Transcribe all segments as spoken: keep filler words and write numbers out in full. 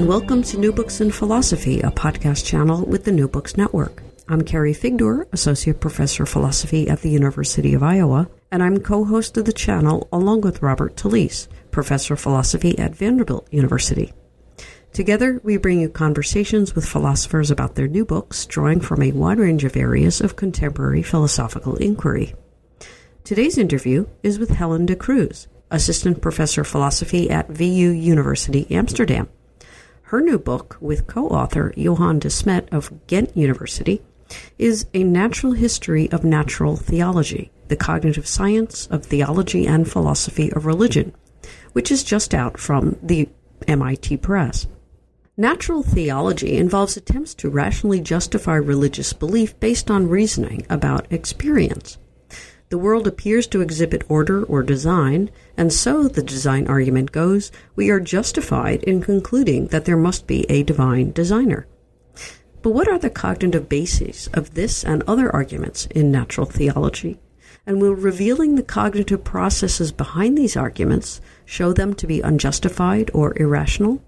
and welcome to New Books in Philosophy, a podcast channel with the New Books Network. I'm Carrie Figdor, Associate Professor of Philosophy at the University of Iowa, and I'm co-host of the channel along with Robert Talisse, Professor of Philosophy at Vanderbilt University. Together, we bring you conversations with philosophers about their new books, drawing from a wide range of areas of contemporary philosophical inquiry. Today's interview is with Helen de Cruz, Assistant Professor of Philosophy at V U University, Amsterdam. Her new book, with co-author Johan de Smet of Ghent University, is A Natural History of Natural Theology, the Cognitive Science of Theology and Philosophy of Religion, which is just out from the M I T Press. Natural theology involves attempts to rationally justify religious belief based on reasoning about experience. The world appears to exhibit order or design, and so, the design argument goes, we are justified in concluding that there must be a divine designer. But what are the cognitive bases of this and other arguments in natural theology? And will revealing the cognitive processes behind these arguments show them to be unjustified or irrational?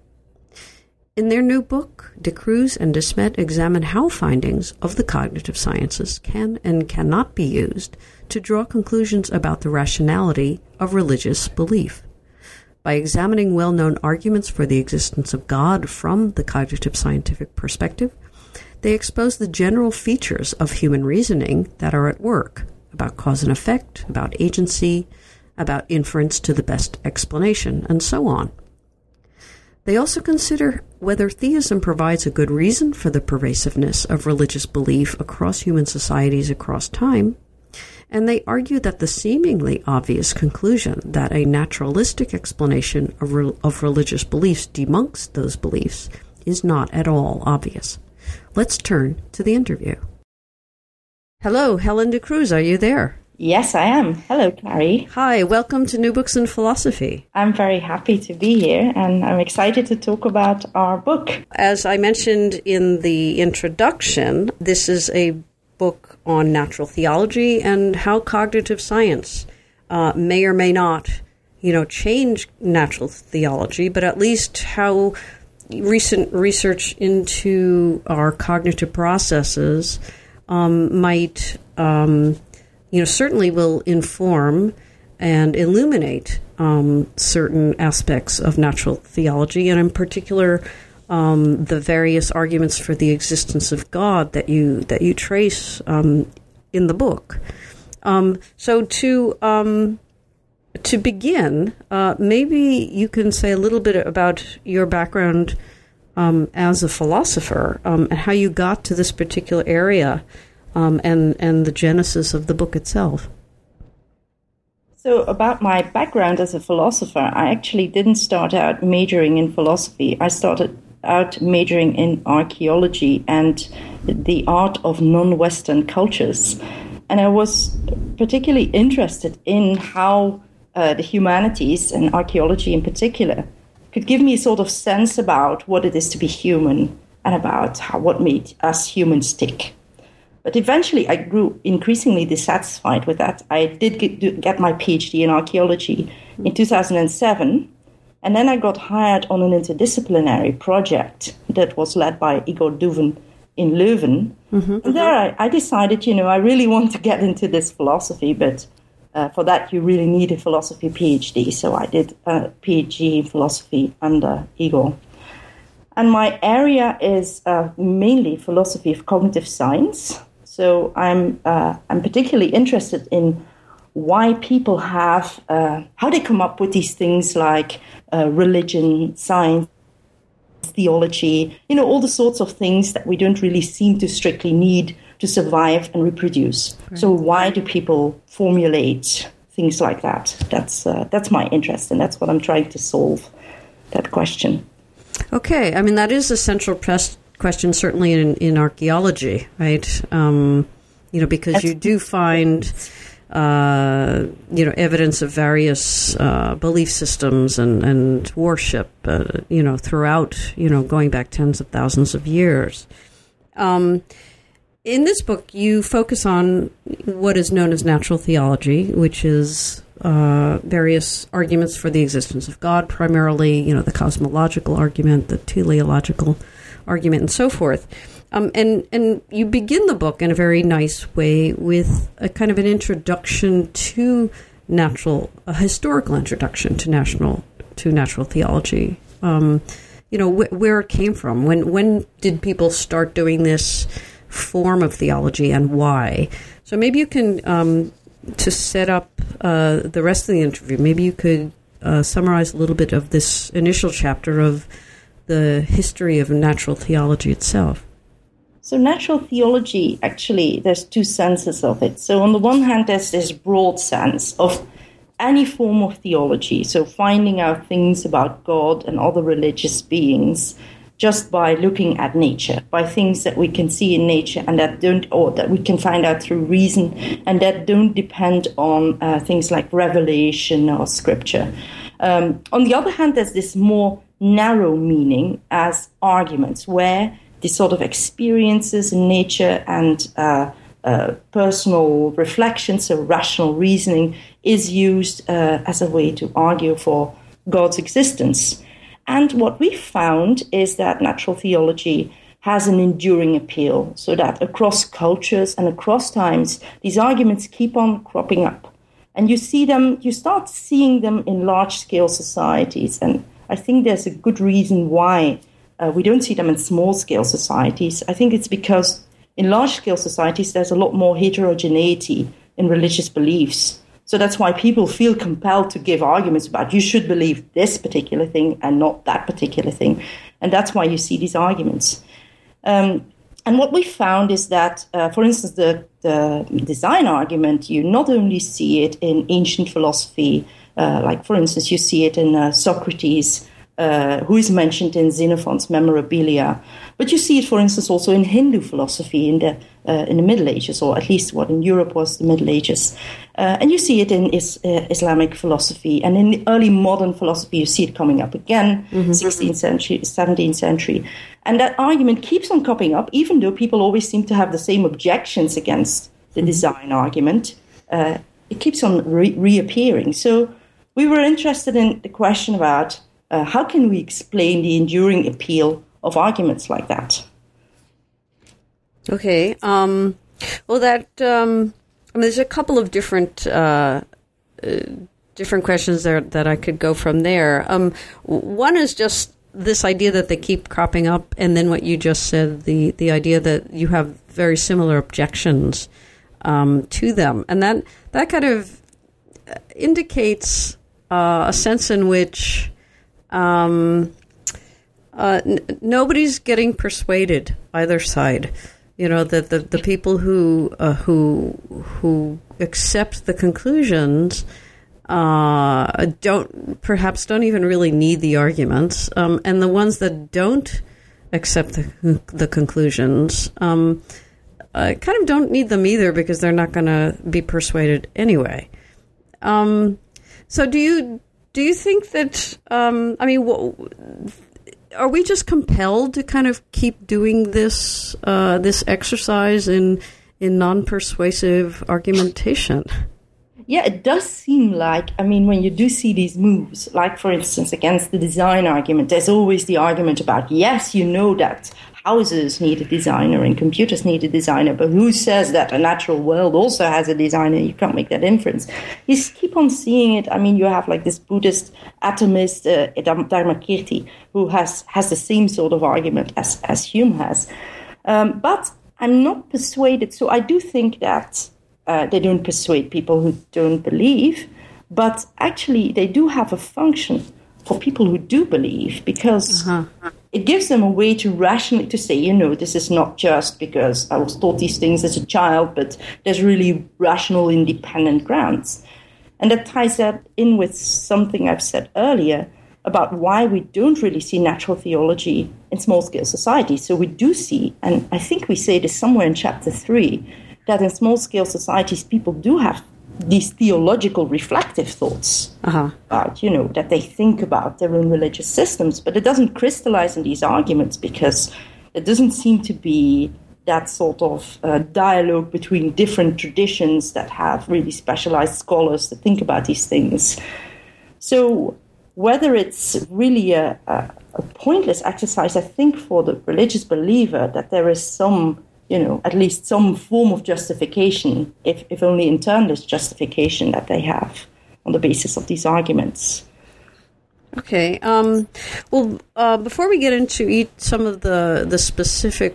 In their new book, de Cruz and de Smet examine how findings of the cognitive sciences can and cannot be used to draw conclusions about the rationality of religious belief. By examining well-known arguments for the existence of God from the cognitive scientific perspective, they expose the general features of human reasoning that are at work, about cause and effect, about agency, about inference to the best explanation, and so on. They also consider whether theism provides a good reason for the pervasiveness of religious belief across human societies across time, and they argue that the seemingly obvious conclusion that a naturalistic explanation of, re- of religious beliefs debunks those beliefs is not at all obvious. Let's turn to the interview. Hello, Helen de Cruz, are you there? Yes, I am. Hello, Carrie. Hi, welcome to New Books in Philosophy. I'm very happy to be here, and I'm excited to talk about our book. As I mentioned in the introduction, this is a book on natural theology and how cognitive science uh, may or may not, you know, change natural theology, but at least how recent research into our cognitive processes um, might... Um, you know, certainly will inform and illuminate um, certain aspects of natural theology, and in particular, um, the various arguments for the existence of God that you that you trace um, in the book. Um, so to um, to begin, uh, maybe you can say a little bit about your background um, as a philosopher um, and how you got to this particular area. Um, and, and the genesis of the book itself. So about my background as a philosopher, I actually didn't start out majoring in philosophy. I started out majoring in archaeology and the art of non-Western cultures. And I was particularly interested in how uh, the humanities, and archaeology in particular, could give me a sort of sense about what it is to be human and about how, what made us humans tick. But eventually, I grew increasingly dissatisfied with that. I did get, get my PhD in archaeology in two thousand seven, and then I got hired on an interdisciplinary project that was led by Igor Duvin in Leuven. Mm-hmm. And there I, I decided, you know, I really want to get into this philosophy, but uh, for that you really need a philosophy PhD. So I did a PhD in philosophy under Igor. And my area is uh, mainly philosophy of cognitive science. So I'm uh, I'm particularly interested in why people have, uh, how they come up with these things like uh, religion, science, theology, you know, all the sorts of things that we don't really seem to strictly need to survive and reproduce. Right. So why do people formulate things like that? That's uh, that's my interest, and that's what I'm trying to solve, that question. Okay, I mean, that is a central press question, certainly in, in archaeology, right? Um, you know, because That's, you do find, uh, you know, evidence of various uh, belief systems and, and worship, uh, you know, throughout, you know, going back tens of thousands of years. Um, in this book, you focus on what is known as natural theology, which is uh, various arguments for the existence of God, primarily, you know, the cosmological argument, the teleological argument, and so forth. Um, and and you begin the book in a very nice way with a kind of an introduction to natural, a historical introduction to national to natural theology. Um, you know, wh- where it came from. When when did people start doing this form of theology, and why? So maybe you can, um, to set up uh, the rest of the interview, maybe you could uh, summarize a little bit of this initial chapter of the history of natural theology itself. So natural theology, actually, there's two senses of it. So on the one hand, there's this broad sense of any form of theology, so finding out things about God and other religious beings just by looking at nature, by things that we can see in nature and that don't, or that we can find out through reason, and that don't depend on uh, things like revelation or scripture. Um, on the other hand, there's this more narrow meaning as arguments, where these sort of experiences in nature and uh, uh, personal reflection, so rational reasoning, is used uh, as a way to argue for God's existence. And what we found is that natural theology has an enduring appeal, so that across cultures and across times, these arguments keep on cropping up. And you see them, you start seeing them in large-scale societies. And I think there's a good reason why uh, we don't see them in small-scale societies. I think it's because in large-scale societies, there's a lot more heterogeneity in religious beliefs. So that's why people feel compelled to give arguments about you should believe this particular thing and not that particular thing. And that's why you see these arguments. Um, and what we found is that, uh, for instance, the, the design argument, you not only see it in ancient philosophy, uh, like, for instance, you see it in uh, Socrates, uh, who is mentioned in Xenophon's Memorabilia, but you see it, for instance, also in Hindu philosophy in the uh, in the Middle Ages, or at least what in Europe was the Middle Ages. Uh, and you see it in is, uh, Islamic philosophy. And in the early modern philosophy, you see it coming up again, mm-hmm. sixteenth century, seventeenth century. And that argument keeps on cropping up, even though people always seem to have the same objections against the mm-hmm. design argument. Uh, it keeps on re- reappearing. So we were interested in the question about uh, how can we explain the enduring appeal of arguments like that? Okay. Um, well, that um, I mean, there's a couple of different uh, uh, different questions there that I could go from there. Um, one is just this idea that they keep cropping up, and then what you just said, the the idea that you have very similar objections um, to them, and that that kind of indicates uh, a sense in which um, uh, n- nobody's getting persuaded either side. You know, that the, the people who uh, who who accept the conclusions uh, don't perhaps don't even really need the arguments, um, and the ones that don't accept the, the conclusions um, uh, kind of don't need them either, because they're not going to be persuaded anyway. Um, so, do you do you think that? Um, I mean. W- Are we just compelled to kind of keep doing this uh, this exercise in in non-persuasive argumentation? Yeah, it does seem like, I mean, when you do see these moves, like, for instance, against the design argument, there's always the argument about, yes, you know that houses need a designer and computers need a designer, but who says that a natural world also has a designer? You can't make that inference. You keep on seeing it. I mean, you have like this Buddhist atomist, uh, Dharmakirti, who has, has the same sort of argument as, as Hume has. Um, but I'm not persuaded. So I do think that uh, they don't persuade people who don't believe, but actually they do have a function for people who do believe, because uh-huh. it gives them a way to rationally to say, you know, this is not just because I was taught these things as a child, but there's really rational, independent grounds. And that ties that in with something I've said earlier about why we don't really see natural theology in small-scale societies. So we do see, and I think we say this somewhere in chapter three, that in small-scale societies people do have these theological reflective thoughts uh-huh. about, you know, that they think about their own religious systems, but it doesn't crystallize in these arguments because there doesn't seem to be that sort of uh, dialogue between different traditions that have really specialized scholars to think about these things. So whether it's really a, a, a pointless exercise, I think, for the religious believer, that there is some, you know, at least some form of justification, if, if only internalist justification, that they have on the basis of these arguments. Okay. Um, well, uh, before we get into each, some of the, the specific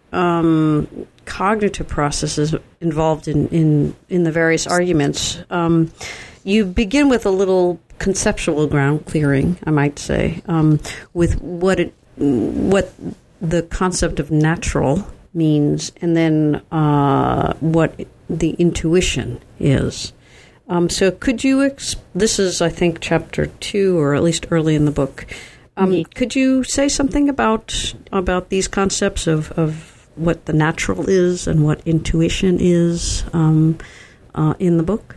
um, cognitive processes involved in, in, in the various arguments, um, you begin with a little conceptual ground clearing, I might say, um, with what it, what the concept of natural means, and then uh, what the intuition is. Um, so could you, ex- this is, I think, chapter two, or at least early in the book. Um, mm-hmm. Could you say something about about these concepts of, of what the natural is and what intuition is um, uh, in the book?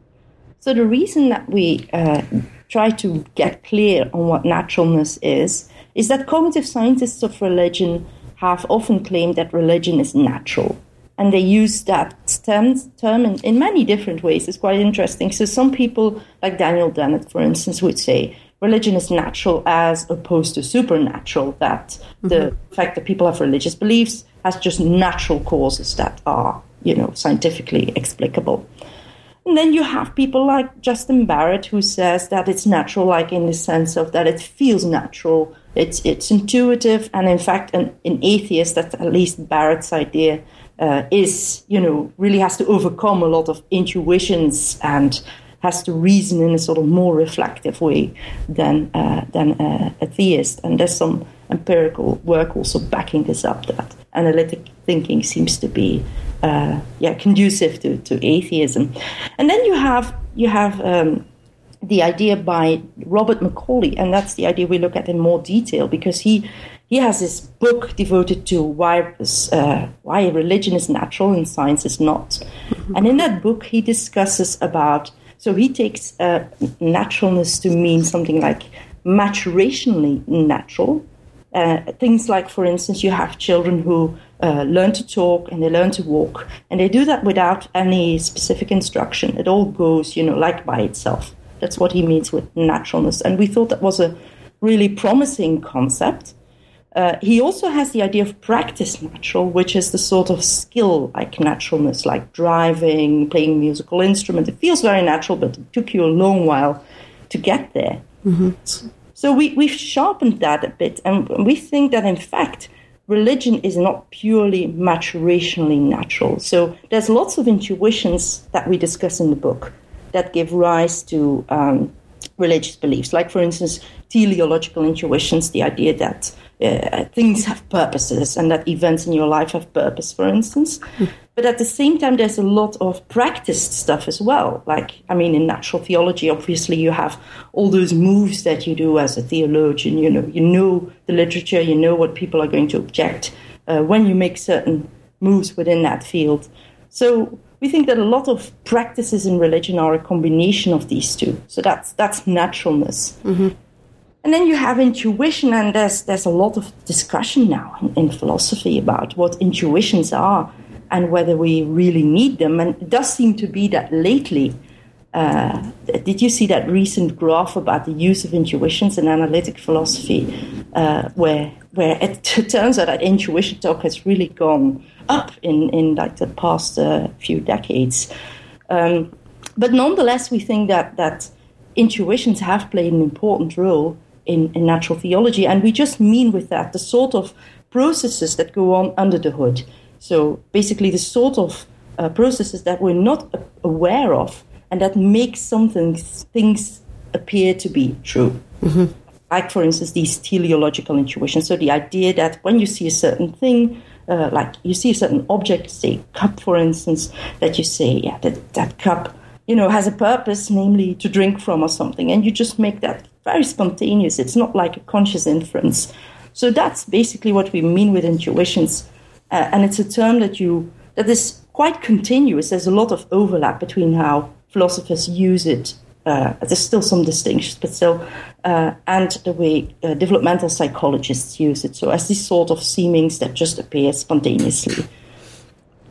So the reason that we uh, try to get clear on what naturalness is, is that cognitive scientists of religion have often claimed that religion is natural. And they use that term, term in, in many different ways. It's quite interesting. So some people, like Daniel Dennett, for instance, would say religion is natural as opposed to supernatural, that mm-hmm. the fact that people have religious beliefs has just natural causes that are, you know, scientifically explicable. And then you have people like Justin Barrett, who says that it's natural, like in the sense of that it feels natural, it's it's intuitive, and in fact, an, an atheist, that's at least Barrett's idea, Uh, is, you know, really has to overcome a lot of intuitions and has to reason in a sort of more reflective way than uh, than uh, a theist. And there's some empirical work also backing this up, that analytic thinking seems to be uh, yeah conducive to, to atheism. And then you have you have um, the idea by Robert Macaulay, and that's the idea we look at in more detail, because he He has this book devoted to why uh, why religion is natural and science is not. Mm-hmm. And in that book, he discusses about, so he takes uh, naturalness to mean something like maturationally natural. Uh, things like, for instance, you have children who uh, learn to talk and they learn to walk. And they do that without any specific instruction. It all goes, you know, like by itself. That's what he means with naturalness. And we thought that was a really promising concept. Uh, he also has the idea of practice natural, which is the sort of skill like naturalness, like driving, playing a musical instrument. It feels very natural, but it took you a long while to get there. Mm-hmm. So we, we've sharpened that a bit, and we think that, in fact, religion is not purely maturationally natural. So there's lots of intuitions that we discuss in the book that give rise to um, religious beliefs. Like, for instance, teleological intuitions, the idea that uh, things have purposes and that events in your life have purpose, for instance. Mm. But at the same time, there's a lot of practiced stuff as well. Like, I mean, in natural theology, obviously, you have all those moves that you do as a theologian. You know, you know the literature, you know what people are going to object uh, when you make certain moves within that field. So we think that a lot of practices in religion are a combination of these two. So that's that's naturalness. Mm-hmm. And then you have intuition, and there's there's a lot of discussion now in, in philosophy about what intuitions are and whether we really need them. And it does seem to be that lately, uh, did you see that recent graph about the use of intuitions in analytic philosophy, uh, where where it t- turns out that intuition talk has really gone up in, in like the past uh, few decades. Um, but nonetheless, we think that, that intuitions have played an important role in, in natural theology. And we just mean with that the sort of processes that go on under the hood. So basically the sort of uh, processes that we're not aware of and that make something, things appear to be true. Mm-hmm. Like, for instance, these teleological intuitions. So the idea that when you see a certain thing, Uh, like you see a certain object, say cup, for instance, that you say, yeah, that, that cup, you know, has a purpose, namely to drink from or something, and you just make that very spontaneous. It's not like a conscious inference. So that's basically what we mean with intuitions, uh, and it's a term that you that is quite continuous. There's a lot of overlap between how philosophers use it. Uh, there's still some distinctions, but still, uh, and the way uh, developmental psychologists use it. So as these sort of seemings that just appear spontaneously.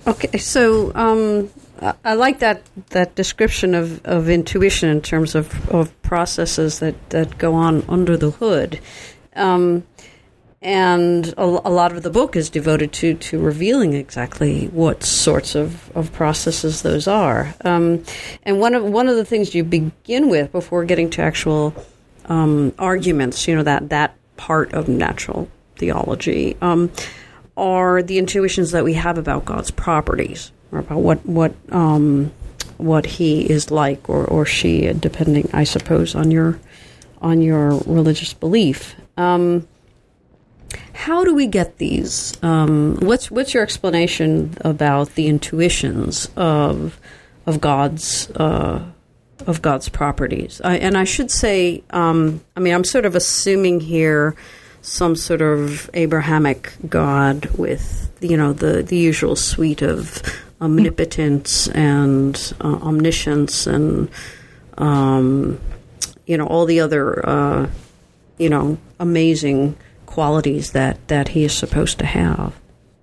Okay, so um, I like that, that description of, of intuition in terms of, of processes that, that go on under the hood. Um, and a, a lot of the book is devoted to, to revealing exactly what sorts of, of processes those are. Um, and one of one of the things you begin with before getting to actual um, arguments, you know, that, that part of natural theology, um, are the intuitions that we have about God's properties, or about what what um, what He is like, or, or she, depending, I suppose, on your on your religious belief. Um, how do we get these? Um, what's what's your explanation about the intuitions of of God's uh, of God's properties? I, and I should say, um, I mean, I'm sort of assuming here some sort of Abrahamic God with, you know, the, the usual suite of omnipotence and uh, omniscience and, um, you know, all the other, uh, you know, amazing qualities that, that he is supposed to have.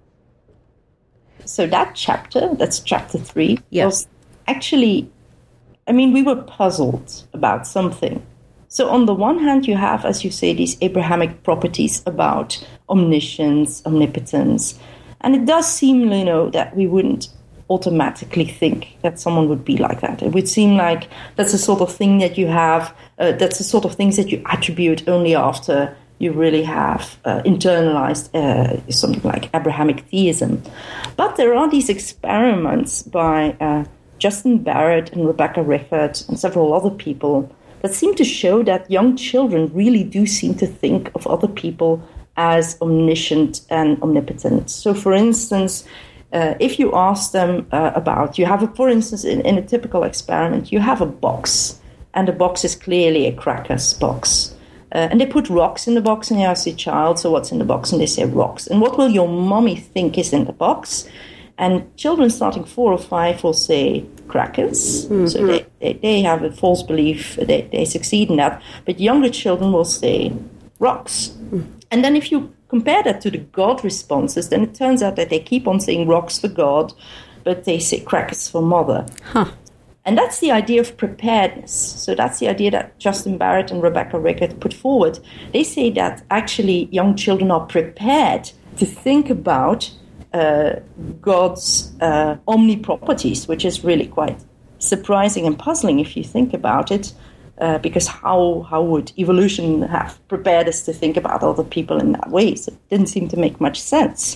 So that chapter, that's chapter three, yes. was actually, I mean, we were puzzled about something. So on the one hand, you have, as you say, these Abrahamic properties about omniscience, omnipotence. And it does seem, you know, that we wouldn't automatically think that someone would be like that. It would seem like that's the sort of thing that you have, uh, that's the sort of things that you attribute only after you really have uh, internalized uh, something like Abrahamic theism. But there are these experiments by uh, Justin Barrett and Rebecca Rickert and several other people that seem to show that young children really do seem to think of other people as omniscient and omnipotent. So, for instance, uh, if you ask them uh, about, you have, a, for instance, in, in a typical experiment, you have a box, and the box is clearly a crackers box. Uh, and they put rocks in the box, and you ask your child, so what's in the box? And they say rocks. And what will your mommy think is in the box? And children starting four or five will say crackers. Mm-hmm. So they, they, they have a false belief. They, they succeed in that. But younger children will say rocks. Mm-hmm. And then if you compare that to the God responses, then it turns out that they keep on saying rocks for God, but they say crackers for mother. Huh. And that's the idea of preparedness. So that's the idea that Justin Barrett and Rebecca Rickert put forward. They say that actually young children are prepared to think about Uh, God's uh, omni-properties, which is really quite surprising and puzzling if you think about it, uh, because how how would evolution have prepared us to think about other people in that way? So it didn't seem to make much sense.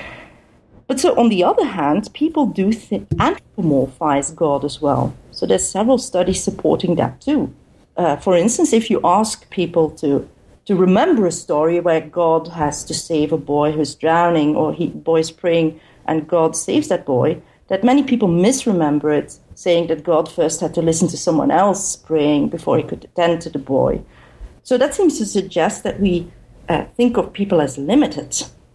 But so on the other hand, people do th- anthropomorphize God as well. So there's several studies supporting that too. Uh, for instance, if you ask people to to remember a story where God has to save a boy who's drowning, or he boy is praying and God saves that boy, that many people misremember it, saying that God first had to listen to someone else praying before he could attend to the boy. So that seems to suggest that we uh, think of people as limited.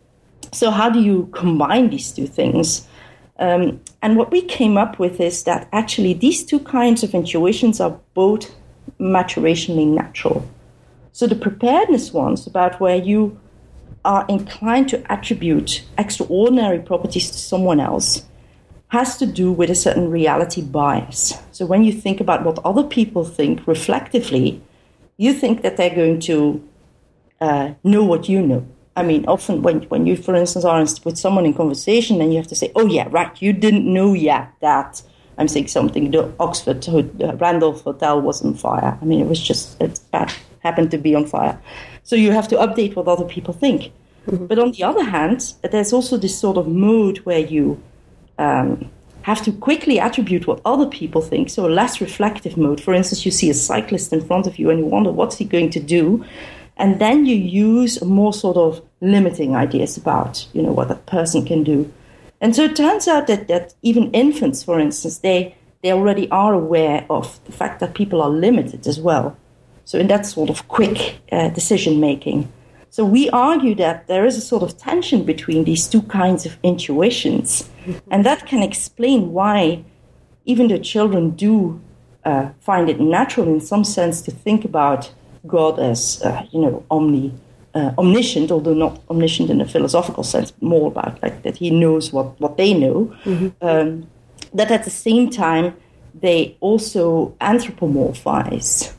So how do you combine these two things? Um, and what we came up with is that actually these two kinds of intuitions are both maturationally natural. So the preparedness ones, about where you are inclined to attribute extraordinary properties to someone else, has to do with a certain reality bias. So when you think about what other people think reflectively, you think that they're going to uh, know what you know. I mean, often when, when you, for instance, are with someone in conversation, then you have to say, oh yeah, right, you didn't know yet that, I'm saying something, the Oxford uh, Randolph Hotel was on fire. I mean, it was just, it's bad. Happened to be on fire. So you have to update what other people think. Mm-hmm. But on the other hand, there's also this sort of mood where you um, have to quickly attribute what other people think, so a less reflective mode. For instance, you see a cyclist in front of you and you wonder, what's he going to do? And then you use more sort of limiting ideas about, you know, what that person can do. And so it turns out that, that even infants, for instance, they, they already are aware of the fact that people are limited as well. So in that sort of quick uh, decision-making. So we argue that there is a sort of tension between these two kinds of intuitions. Mm-hmm. And that can explain why even the children do uh, find it natural in some sense to think about God as, uh, you know, omni, uh, omniscient, although not omniscient in a philosophical sense, more about like that he knows what, what they know, mm-hmm. um, that at the same time they also anthropomorphize.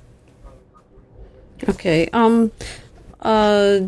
Okay. Um. Uh.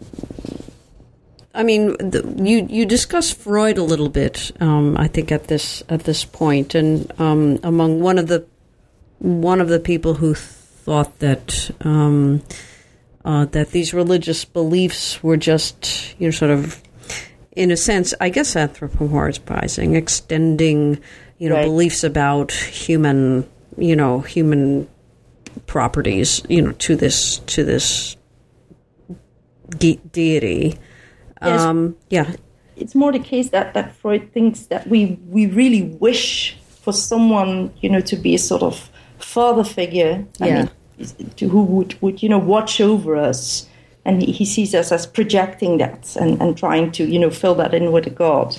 I mean, the, you you discuss Freud a little bit. Um, I think at this at this point, and um, among one of the one of the people who thought that um, uh, that these religious beliefs were just, you know, sort of, in a sense, I guess, anthropomorphizing, extending, you know, right. beliefs about human, you know, human properties, you know, to this to this de- deity. Yes. Um, yeah. It's more the case that, that Freud thinks that we, we really wish for someone, you know, to be a sort of father figure, I yeah. mean, to, who would, would, you know, watch over us. And he, he sees us as projecting that and, and trying to, you know, fill that in with a god.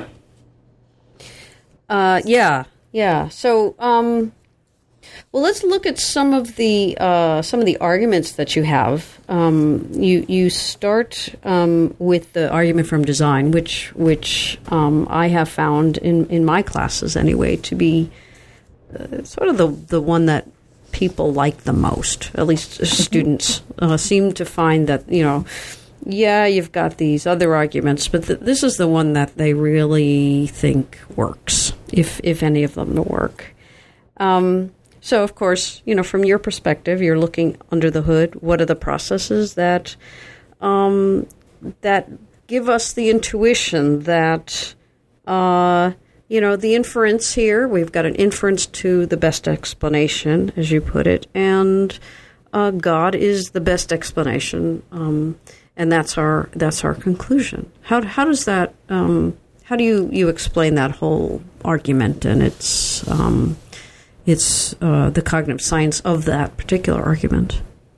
Uh, yeah, yeah. So, um, well, let's look at some of the uh, some of the arguments that you have. Um, you you start um, with the argument from design, which which um, I have found in, in my classes anyway to be uh, sort of the the one that people like the most. At least students uh, seem to find that, you know, yeah, you've got these other arguments, but th- this is the one that they really think works, if if any of them work. Um, So, of course, you know, from your perspective, you're looking under the hood. What are the processes that um, that give us the intuition that, uh, you know, the inference here, we've got an inference to the best explanation, as you put it, and uh, God is the best explanation, um, and that's our that's our conclusion. How how does that um, how do you, you explain that whole argument and its um, It's uh, the cognitive science of that particular argument?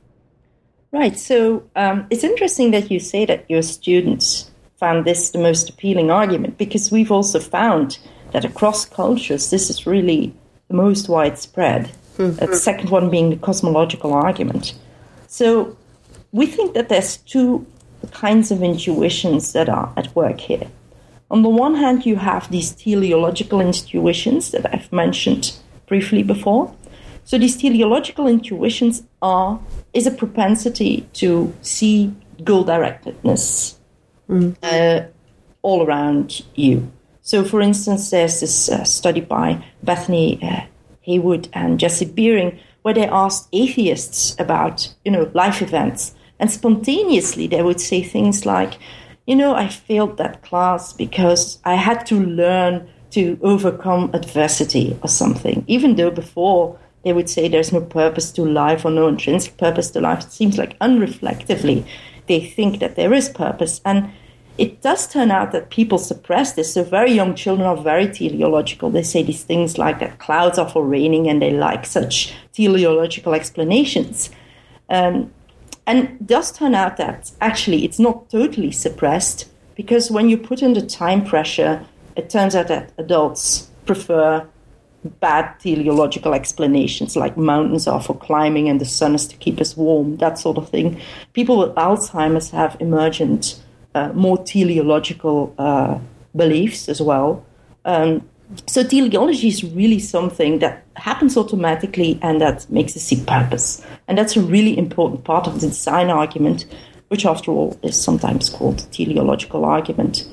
Right. So um, it's interesting that you say that your students found this the most appealing argument, because we've also found that across cultures, this is really the most widespread. Mm-hmm. Uh, the second one being the cosmological argument. So we think that there's two kinds of intuitions that are at work here. On the one hand, you have these teleological intuitions that I've mentioned briefly before. So these teleological intuitions are is a propensity to see goal-directedness mm. uh, all around you. So, for instance, there's this uh, study by Bethany uh, Haywood and Jesse Beering where they asked atheists about, you know, life events, and spontaneously they would say things like, you know, I failed that class because I had to learn to overcome adversity or something, even though before they would say there's no purpose to life or no intrinsic purpose to life. It seems like unreflectively they think that there is purpose. And it does turn out that people suppress this. So very young children are very teleological. They say these things like that clouds are for raining, and they like such teleological explanations. Um, and it does turn out that actually it's not totally suppressed, because when you put under time pressure, it turns out that adults prefer bad teleological explanations, like mountains are for climbing and the sun is to keep us warm, that sort of thing. People with Alzheimer's have emergent, uh, more teleological uh, beliefs as well. Um, so teleology is really something that happens automatically and that makes us see purpose. And that's a really important part of the design argument, which after all is sometimes called the teleological argument.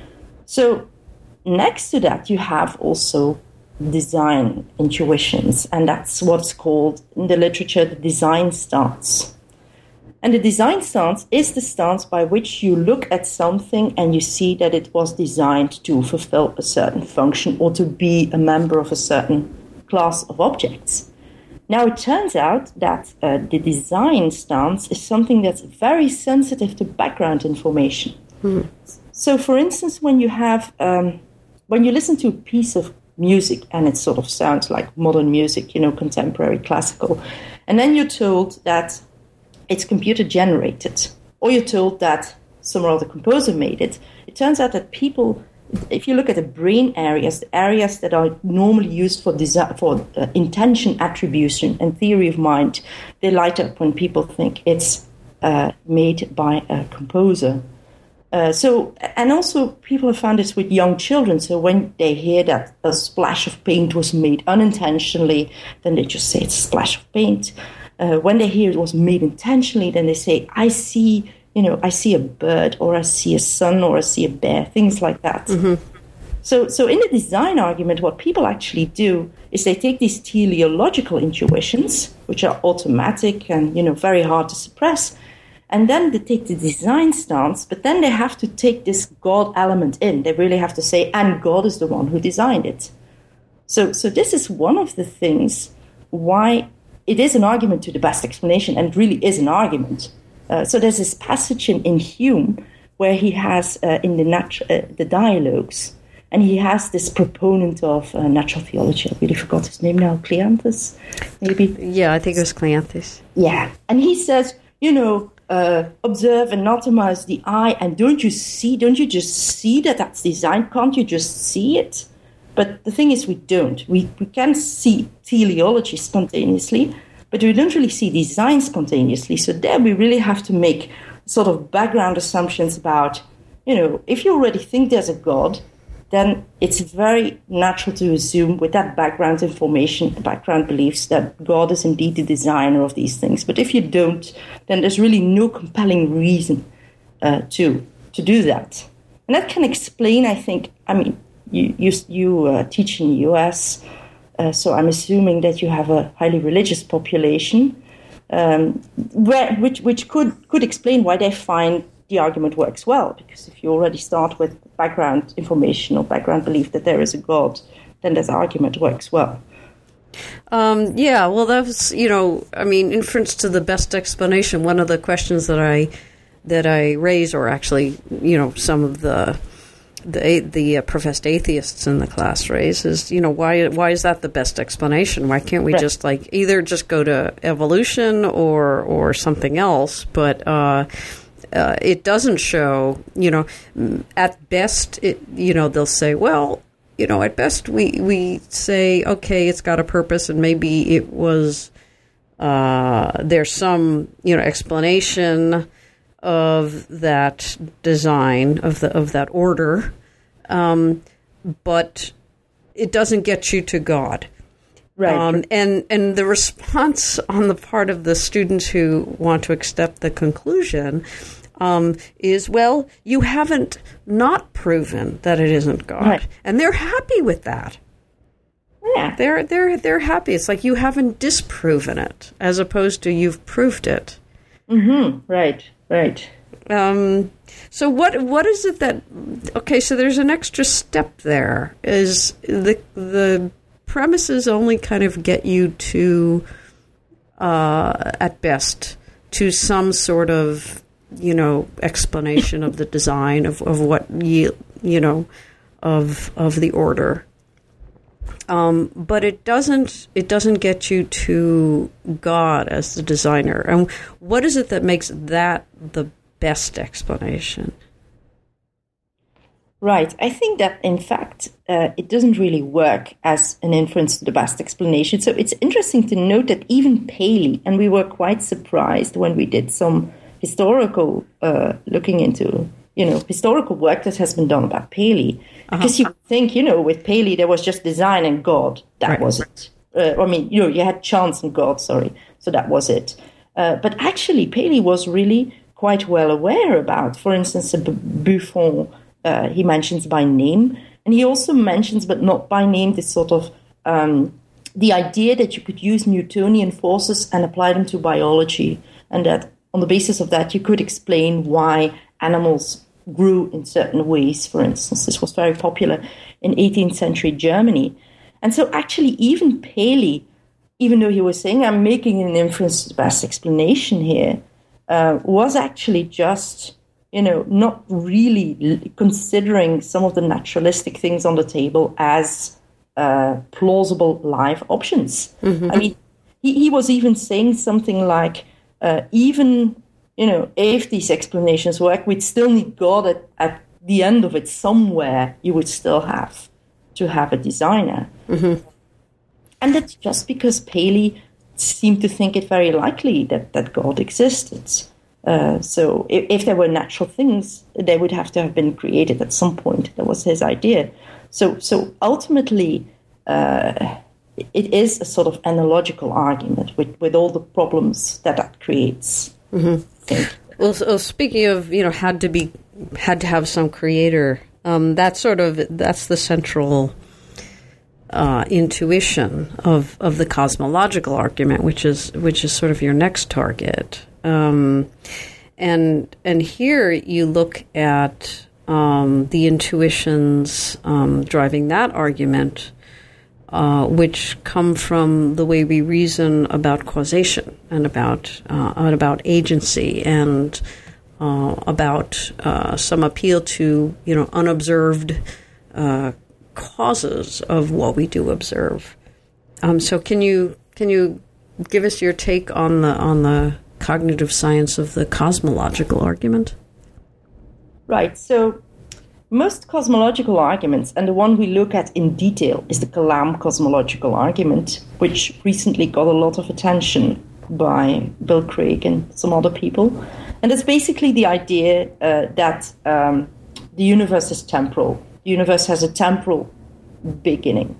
So next to that, you have also design intuitions, and that's what's called in the literature the design stance. And the design stance is the stance by which you look at something and you see that it was designed to fulfill a certain function or to be a member of a certain class of objects. Now, it turns out that uh, the design stance is something that's very sensitive to background information. Mm. So, for instance, when you have um, when you listen to a piece of music and it sort of sounds like modern music, you know, contemporary classical, and then you're told that it's computer generated, or you're told that some other composer made it, it turns out that people, if you look at the brain areas, the areas that are normally used for design, for uh, intention attribution and theory of mind, they light up when people think it's uh, made by a composer. Uh, so, and also people have found this with young children. So when they hear that a splash of paint was made unintentionally, then they just say it's a splash of paint. Uh, when they hear it was made intentionally, then they say, I see, you know, I see a bird, or I see a sun, or I see a bear, things like that. Mm-hmm. So, so in the design argument, what people actually do is they take these teleological intuitions, which are automatic and, you know, very hard to suppress, and then they take the design stance, but then they have to take this God element in. They really have to say, and God is the one who designed it. So, so this is one of the things why it is an argument to the best explanation, and it really is an argument. Uh, so there's this passage in, in Hume where he has uh, in the nat- uh, the dialogues, and he has this proponent of uh, natural theology. I really forgot his name now. Cleanthes, maybe? Yeah, I think it was Cleanthes. Yeah. And he says, you know, uh, observe and anatomize the eye, and don't you see, don't you just see that that's designed? Can't you just see it? But the thing is, we don't. We, we can see teleology spontaneously, but we don't really see design spontaneously. So there we really have to make sort of background assumptions about, you know, if you already think there's a God, then it's very natural to assume with that background information, the background beliefs, that God is indeed the designer of these things. But if you don't, then there's really no compelling reason uh, to to do that. And that can explain, I think, I mean, you you, you uh, teach in the U S, uh, so I'm assuming that you have a highly religious population, um, where, which which could could explain why they find the argument works well, because if you already start with background information or background belief that there is a God, then this argument works well. Um, yeah, well, that's, you know, I mean, inference to the best explanation. One of the questions that I that I raise, or actually, you know, some of the the the uh, professed atheists in the class raise, is, you know, why why is that the best explanation? Why can't we right. just like either just go to evolution or or something else? But uh, Uh, it doesn't show, you know, at best, it, you know, they'll say, well, you know, at best we, we say, okay, it's got a purpose, and maybe it was, uh, there's some, you know, explanation of that design, of the of that order, um, but it doesn't get you to God. Right. Um, and, and the response on the part of the students who want to accept the conclusion um, is, well, you haven't not proven that it isn't God. Right. And they're happy with that. Yeah. They're, they're, they're happy. It's like you haven't disproven it, as opposed to you've proved it. Mm-hmm. Right, right. Um, so what what is it that, okay, so there's an extra step there. Is the the premises only kind of get you to, uh, at best, to some sort of, you know, explanation of the design of, of what you, you know, of of the order. Um, but it doesn't it doesn't get you to God as the designer. And what is it that makes that the best explanation? Right. I think that, in fact, uh, it doesn't really work as an inference to the best explanation. So it's interesting to note that even Paley, and we were quite surprised when we did some historical, uh, looking into, you know, historical work that has been done about Paley. Because uh-huh. you think, you know, with Paley, there was just design and God. That right. was it. Uh, I mean, you know, you had chance and God, sorry. So that was it. Uh, but actually, Paley was really quite well aware about, for instance, Buffon. Uh, he mentions by name, and he also mentions, but not by name, this sort of um, the idea that you could use Newtonian forces and apply them to biology, and that on the basis of that you could explain why animals grew in certain ways. For instance, this was very popular in eighteenth century Germany. And so actually even Paley, even though he was saying, I'm making an inference to the best explanation here, uh, was actually just, you know, not really considering some of the naturalistic things on the table as uh, plausible live options. Mm-hmm. I mean, he, he was even saying something like, uh, even, you know, if these explanations work, we'd still need God at, at the end of it somewhere. You would still have to have a designer. Mm-hmm. And that's just because Paley seemed to think it very likely that, that God existed. Uh, so if, if there were natural things, they would have to have been created at some point. That was his idea. So, so ultimately, uh, it is a sort of analogical argument with, with all the problems that that creates. Mm-hmm. Well, so speaking of, you know, had to be, had to have some creator. Um, that's sort of that's the central uh, intuition of, of the cosmological argument, which is which is sort of your next target. Um, and and here you look at um, the intuitions um, driving that argument, uh, which come from the way we reason about causation and about uh, and about agency and uh, about uh, some appeal to, you know, unobserved uh, causes of what we do observe. Um, so can you can you give us your take on the on the cognitive science of the cosmological argument? Right. So most cosmological arguments, and the one we look at in detail, is the Kalam cosmological argument, which recently got a lot of attention by Bill Craig and some other people. And it's basically the idea uh, that um, the universe is temporal. The universe has a temporal beginning.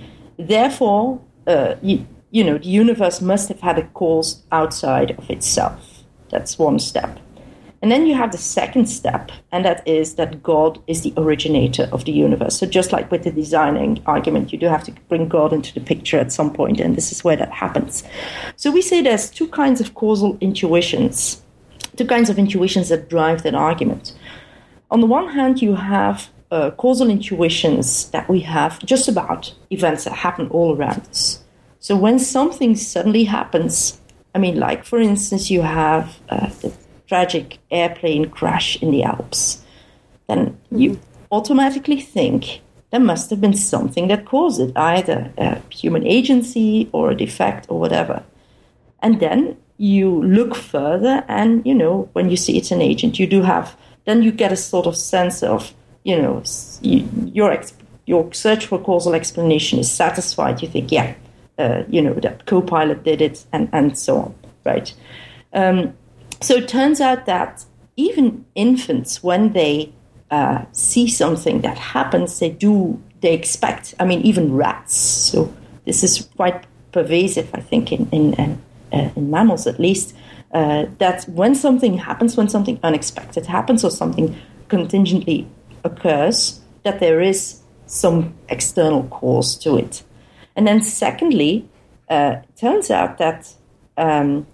Therefore, uh, you, you know, the universe must have had a cause outside of itself. That's one step. And then you have the second step, and that is that God is the originator of the universe. So just like with the designing argument, you do have to bring God into the picture at some point, and this is where that happens. So we say there's two kinds of causal intuitions, two kinds of intuitions that drive that argument. On the one hand, you have uh, causal intuitions that we have just about events that happen all around us. So when something suddenly happens, I mean, like, for instance, you have uh, the tragic airplane crash in the Alps, then you automatically think there must have been something that caused it, either a human agency or a defect or whatever. And then you look further and, you know, when you see it's an agent, you do have, then you get a sort of sense of, you know, you, your, ex, your search for causal explanation is satisfied. You think, yeah, uh, you know, that Copilot did it and, and so on, right? Um, So it turns out that even infants, when they uh, see something that happens, they do, they expect, I mean, even rats. So this is quite pervasive, I think, in, in, uh, in mammals at least, uh, that when something happens, when something unexpected happens or something contingently occurs, that there is some external cause to it. And then secondly, uh, it turns out that um,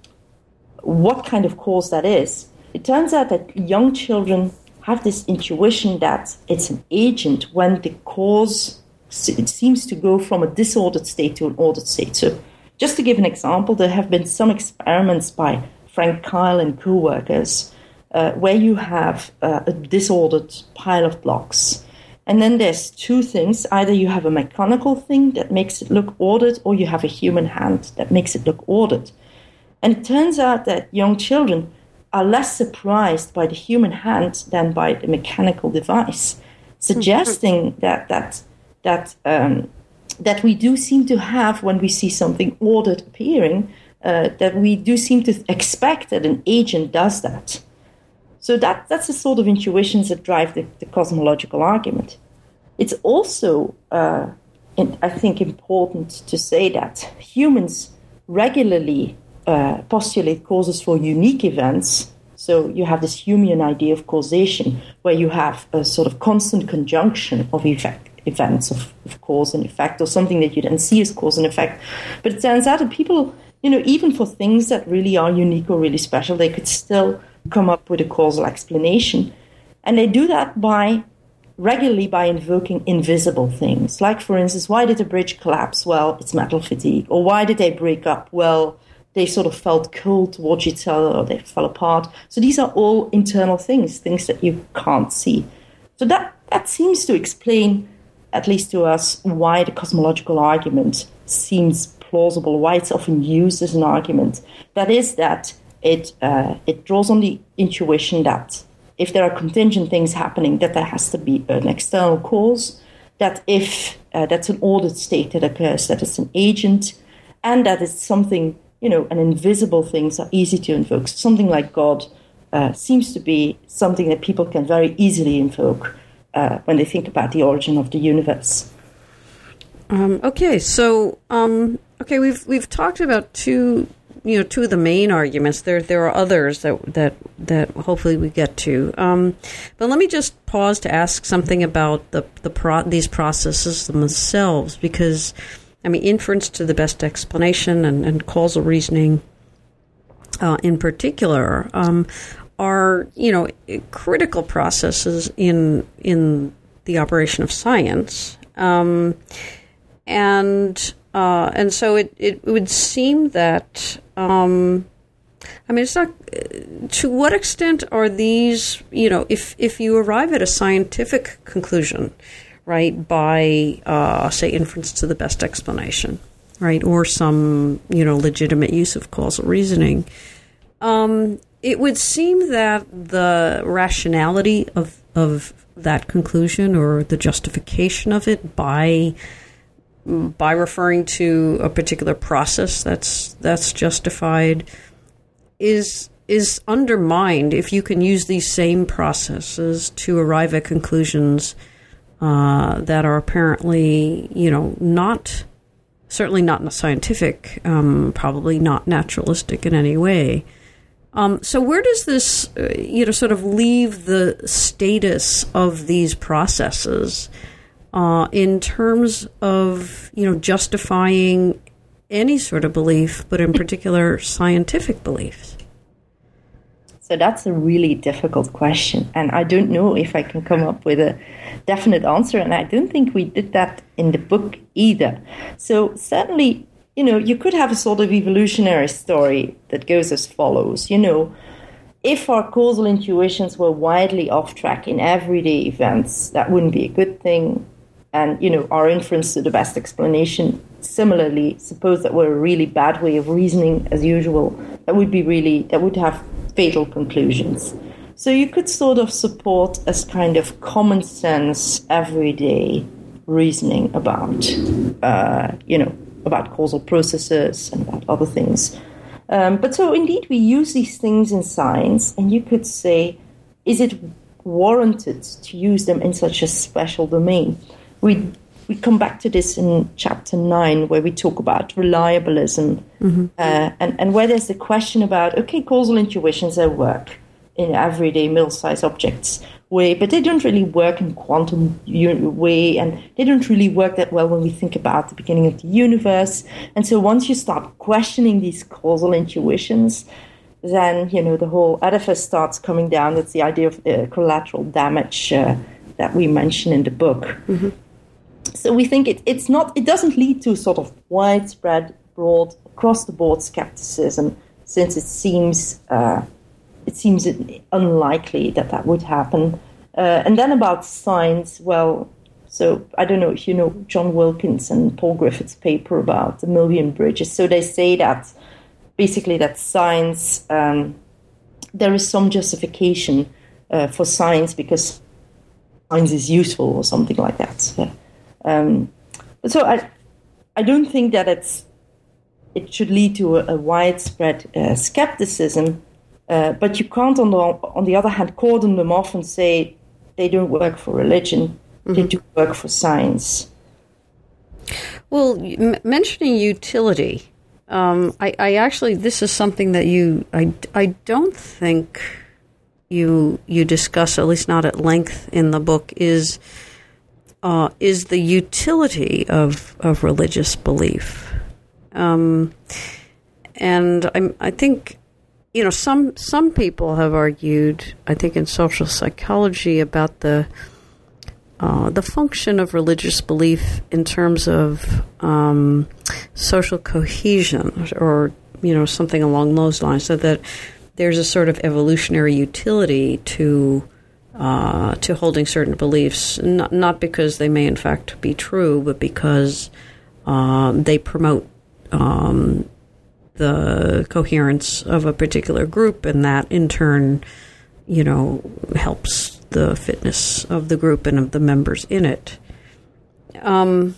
what kind of cause that is. It turns out that young children have this intuition that it's an agent when the cause, it seems to go from a disordered state to an ordered state. So just to give an example, there have been some experiments by Frank Kyle and co-workers uh, where you have uh, a disordered pile of blocks. And then there's two things. Either you have a mechanical thing that makes it look ordered, or you have a human hand that makes it look ordered. And it turns out that young children are less surprised by the human hand than by the mechanical device, suggesting that that that um, that we do seem to have, when we see something ordered appearing, uh, that we do seem to expect that an agent does that. So that that's the sort of intuitions that drive the, the cosmological argument. It's also, uh, in, I think, important to say that humans regularly Uh, postulate causes for unique events. So you have this Humean idea of causation, where you have a sort of constant conjunction of effect, events of, of cause and effect, or something that you then see as cause and effect. But it turns out that people, you know, even for things that really are unique or really special, they could still come up with a causal explanation. And they do that by regularly by invoking invisible things. Like, for instance, why did the bridge collapse? Well, it's metal fatigue. Or why did they break up? Well, they sort of felt cold towards each other, or they fell apart. So these are all internal things, things that you can't see. So that, that seems to explain, at least to us, why the cosmological argument seems plausible, why it's often used as an argument. That is that it uh, it draws on the intuition that if there are contingent things happening, that there has to be an external cause, that if uh, that's an ordered state that occurs, that it's an agent, and that it's something, you know, and invisible things are easy to invoke. Something like God uh, seems to be something that people can very easily invoke uh, when they think about the origin of the universe. Um, okay, so um, okay, we've we've talked about two, you know, two of the main arguments. There there are others that that that hopefully we get to. Um, but let me just pause to ask something about the the pro- these processes themselves, because I mean, inference to the best explanation and, and causal reasoning, uh, in particular, um, are you know critical processes in in the operation of science. Um, And uh, and so it, it would seem that, um, I mean, it's not, to what extent are these, you know, if, if you arrive at a scientific conclusion, right, by, uh, say, inference to the best explanation, right, or some, you know, legitimate use of causal reasoning, um, it would seem that the rationality of, of that conclusion or the justification of it by by referring to a particular process that's that's justified is is undermined if you can use these same processes to arrive at conclusions uh, that are apparently, you know, not certainly not scientific, um, probably not naturalistic in any way. Um, so where does this, uh, you know, sort of leave the status of these processes Uh, in terms of, you know, justifying any sort of belief, but in particular scientific beliefs? So that's a really difficult question, and I don't know if I can come up with a definite answer, and I don't think we did that in the book either. So certainly, you know, you could have a sort of evolutionary story that goes as follows. You know, if our causal intuitions were widely off track in everyday events, that wouldn't be a good thing. And, you know, our inference to the best explanation, similarly, suppose that were a really bad way of reasoning as usual, that would be really, that would have fatal conclusions. So you could sort of support as kind of common sense, everyday reasoning about, uh, you know, about causal processes and about other things. Um, but so indeed, we use these things in science, and you could say, is it warranted to use them in such a special domain? We we come back to this in chapter nine, where we talk about reliabilism, mm-hmm. uh, and, and where there's the question about, okay, causal intuitions, they work in everyday middle-sized objects way, but they don't really work in quantum way, and they don't really work that well when we think about the beginning of the universe. And so once you start questioning these causal intuitions, then, you know, the whole edifice starts coming down. That's the idea of uh, collateral damage uh, that we mention in the book. Mm-hmm. So we think it, it's not, it doesn't lead to sort of widespread, broad, across-the-board skepticism, since it seems uh, it seems unlikely that that would happen. Uh, and then about science, well, so I don't know if you know John Wilkins and Paul Griffith's paper about the million bridges. So they say that basically that science, um, there is some justification uh, for science because science is useful or something like that. So, um, so I, I don't think that it's it should lead to a, a widespread uh, skepticism, uh, but you can't, on the on the other hand, cordon them off and say they don't work for religion; mm-hmm. they do work for science. Well, m- mentioning utility, um, I, I actually this is something that you I, I don't think you you discuss, at least not at length in the book, is uh, is the utility of of religious belief. Um, and I, I think, you know, some some people have argued, I think in social psychology, about the uh, the function of religious belief in terms of um, social cohesion, or, you know, something along those lines, so that there's a sort of evolutionary utility to uh, to holding certain beliefs, not, not because they may in fact be true, but because uh, they promote Um, the coherence of a particular group, and that in turn, you know, helps the fitness of the group and of the members in it. Um,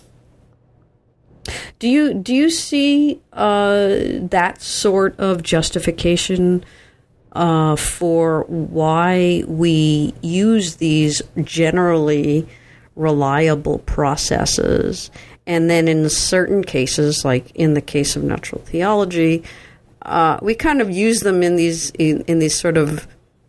do you do you see uh, that sort of justification uh, for why we use these generally reliable processes, and then in certain cases, like in the case of natural theology, uh, we kind of use them in these in, in these sort of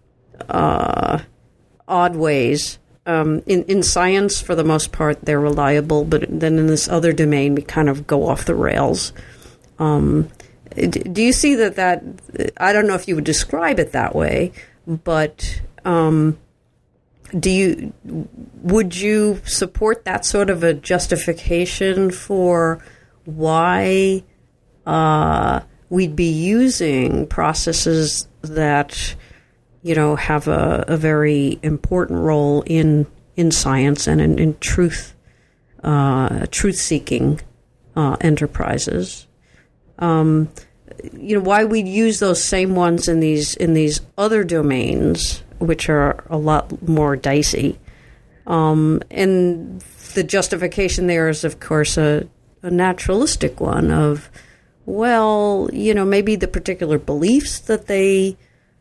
uh, odd ways. Um, in, in science, for the most part, they're reliable, but then in this other domain, we kind of go off the rails. Um, do you see that that, I don't know if you would describe it that way, but um, do you, would you support that sort of a justification for why uh, we'd be using processes that, you know, have a, a very important role in in science and in, in truth, uh, truth-seeking uh, enterprises? Um, you know, why we'd use those same ones in these in these other domains, which are a lot more dicey. Um, and the justification there is, of course, a, a naturalistic one of, well, you know, maybe the particular beliefs that they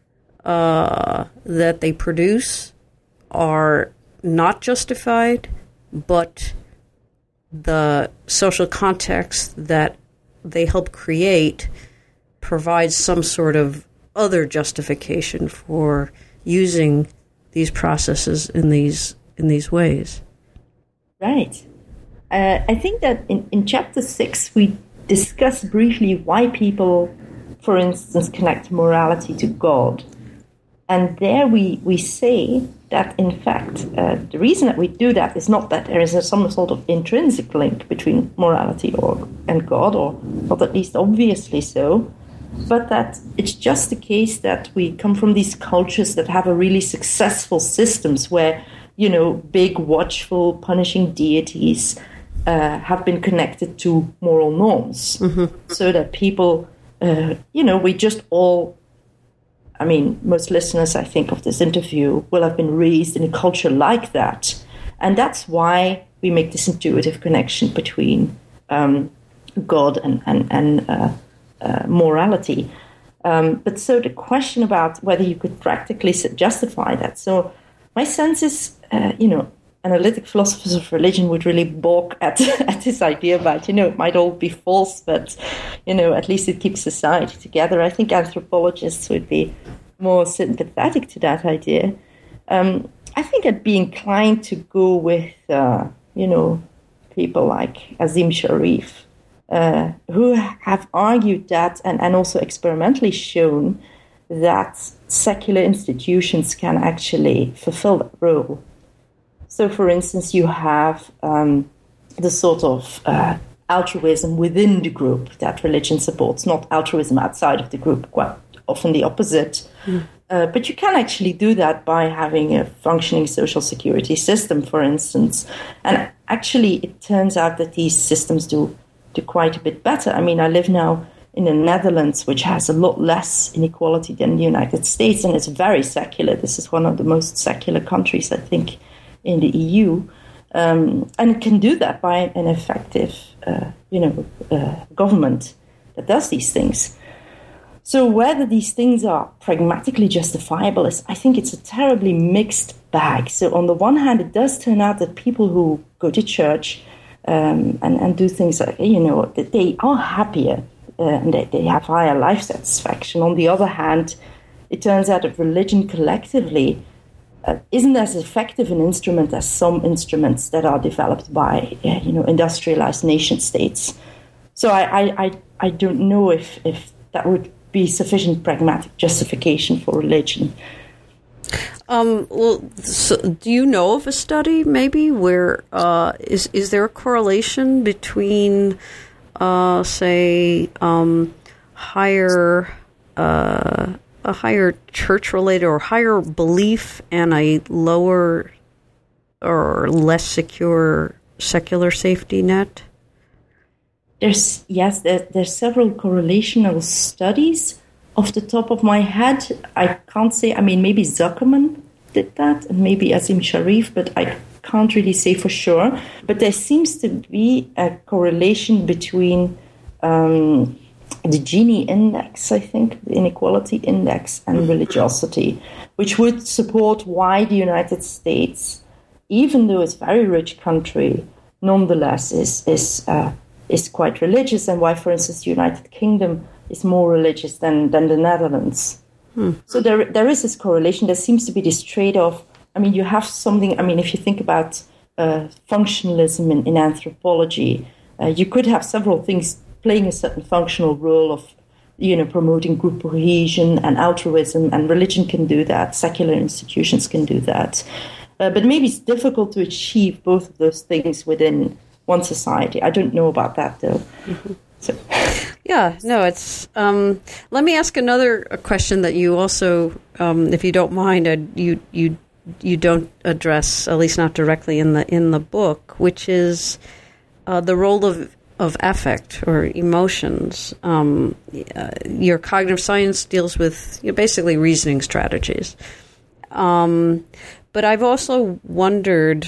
Uh, that they produce are not justified, but the social context that they help create provides some sort of other justification for using these processes in these in these ways. Right. Uh, I think that in, in chapter six we discuss briefly why people, for instance, connect morality to God. And there we, we say that, in fact, uh, the reason that we do that is not that there is a, some sort of intrinsic link between morality or and God, or not at least obviously so, but that it's just the case that we come from these cultures that have a really successful systems where, you know, big, watchful, punishing deities uh, have been connected to moral norms. Mm-hmm. So that people, uh, you know, we just all... I mean, most listeners, I think, of this interview will have been raised in a culture like that. And that's why we make this intuitive connection between um, God and, and, and uh, uh, morality. Um, but so the question about whether you could practically justify that. So my sense is, uh, you know, analytic philosophers of religion would really balk at, at this idea about, you know, it might all be false, but, you know, at least it keeps society together. I think anthropologists would be more sympathetic to that idea. Um, I think I'd be inclined to go with, uh, you know, people like Azim Shariff, uh, who have argued that and, and also experimentally shown that secular institutions can actually fulfill that role. So, for instance, you have um, the sort of uh, altruism within the group that religion supports, not altruism outside of the group, quite often the opposite. Mm. Uh, but you can actually do that by having a functioning social security system, for instance. And actually, it turns out that these systems do, do quite a bit better. I mean, I live now in the Netherlands, which has a lot less inequality than the United States, and it's very secular. This is one of the most secular countries, I think, in the E U, um, and it can do that by an effective, uh, you know, uh, government that does these things. So whether these things are pragmatically justifiable is, I think, it's a terribly mixed bag. So on the one hand, it does turn out that people who go to church um, and, and do things like, you know, that they are happier uh, and they, they have higher life satisfaction. On the other hand, it turns out that religion collectively Uh, isn't as effective an instrument as some instruments that are developed by, uh, you know, industrialized nation states. So I, I, I, I don't know if, if that would be sufficient pragmatic justification for religion. Um, well, so do you know of a study maybe where uh, is is there a correlation between, uh, say, um, higher uh, a higher church-related or higher belief and a lower or less secure secular safety net? There's yes, there, there's several correlational studies. Off the top of my head, I can't say. I mean, maybe Zuckerman did that, and maybe Azim Shariff, but I can't really say for sure. But there seems to be a correlation between um, the Gini index, I think, the inequality index, and religiosity, which would support why the United States, even though it's a very rich country, nonetheless is is uh, is quite religious, and why, for instance, the United Kingdom is more religious than, than the Netherlands. Hmm. So there there is this correlation. There seems to be this trade-off. I mean, you have something, I mean, if you think about uh, functionalism in, in anthropology, uh, you could have several things playing a certain functional role of, you know, promoting group cohesion and altruism, and religion can do that, secular institutions can do that. Uh, but maybe it's difficult to achieve both of those things within one society. I don't know about that, though. Mm-hmm. So. Yeah, no, it's... Um, let me ask another question that you also, um, if you don't mind, uh, you you you don't address, at least not directly in the in the book, which is uh, the role of, of affect or emotions. Um, uh, your cognitive science deals with, you know, basically reasoning strategies. Um, but I've also wondered,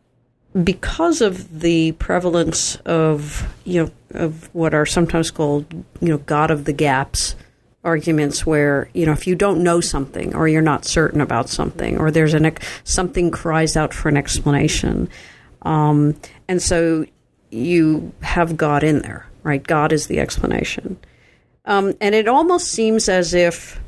because of the prevalence of, you know, of what are sometimes called, you know, God of the gaps arguments, where, you know, if you don't know something, or you're not certain about something, or there's an something cries out for an explanation, um, and so you have God in there, right? God is the explanation, um, and it almost seems as if,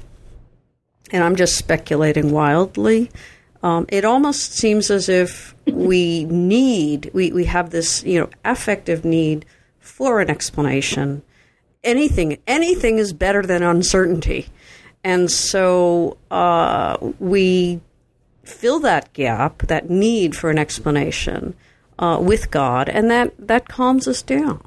and I'm just speculating wildly, um, it almost seems as if we need, we, we have this, you know, affective need for an explanation. Anything, anything is better than uncertainty. And so uh, we fill that gap, that need for an explanation uh, with God, and that, that calms us down.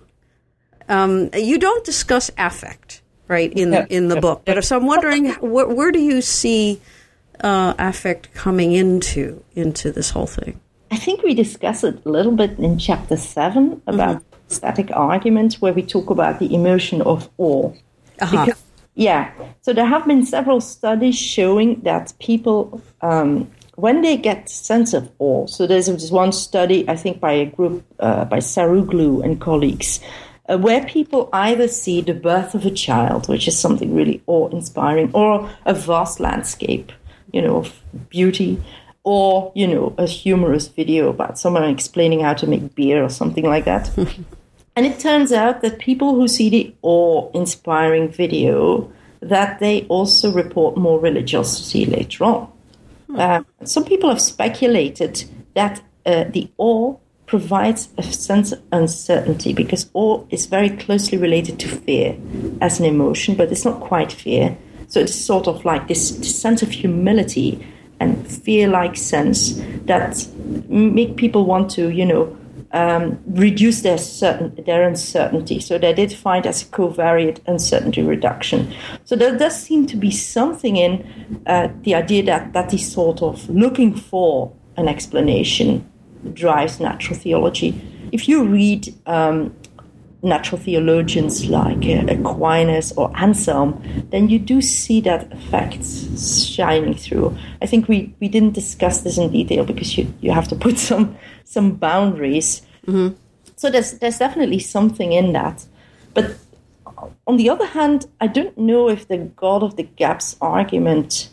Um, you don't discuss affect, right, in, yeah. in the book. But so I'm wondering, wh- where do you see uh, affect coming into into this whole thing? I think we discuss it a little bit in chapter seven about mm-hmm. static argument, where we talk about the emotion of awe. Uh-huh. Because, yeah, so there have been several studies showing that people, um, when they get sense of awe, so there's this one study, I think by a group, uh, by Saruglu and colleagues, uh, where people either see the birth of a child, which is something really awe-inspiring, or a vast landscape, you know, of beauty, or, you know, a humorous video about someone explaining how to make beer or something like that. And it turns out that people who see the awe-inspiring video, that they also report more religiosity later on. Hmm. Uh, some people have speculated that uh, the awe provides a sense of uncertainty, because awe is very closely related to fear as an emotion, but it's not quite fear. So it's sort of like this, this sense of humility and fear-like sense that make people want to, you know, um, reduce their certain their uncertainty. So they did find as a covariate uncertainty reduction. So there does seem to be something in uh, the idea that that is sort of looking for an explanation drives natural theology. If you read um, natural theologians like uh, Aquinas or Anselm, then you do see that effect shining through. I think we, we didn't discuss this in detail because you, you have to put some some boundaries. Mm-hmm. So there's there's definitely something in that. But on the other hand, I don't know if the God of the gaps argument